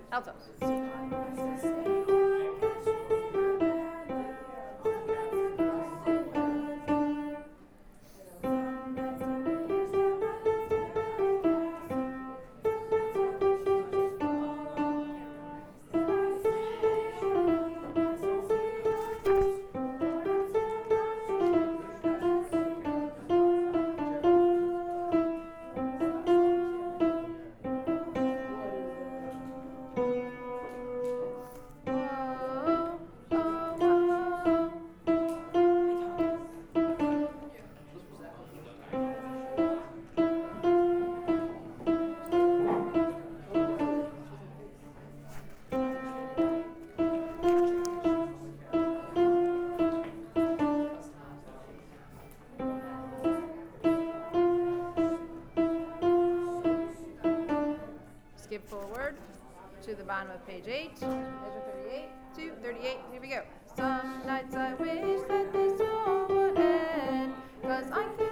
Alto. Skip forward to the bottom of page 8, measure 38 to 38. Here we go. Some nights I wish that this war would end, 'cause I can't